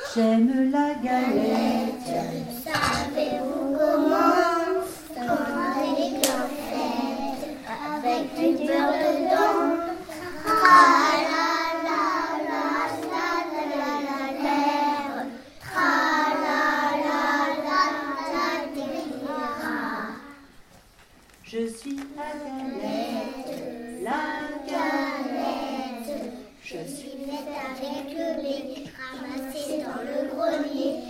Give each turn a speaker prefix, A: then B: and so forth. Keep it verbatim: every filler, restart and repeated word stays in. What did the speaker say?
A: J'aime la galette.
B: Savez-vous comment on les glancettes avec du beurre dedans? Tra la la la la la la la, tra la la la la la.
A: Je suis la galette, la galette.
B: Je suis faite avec le blé ramassé dans le grenier.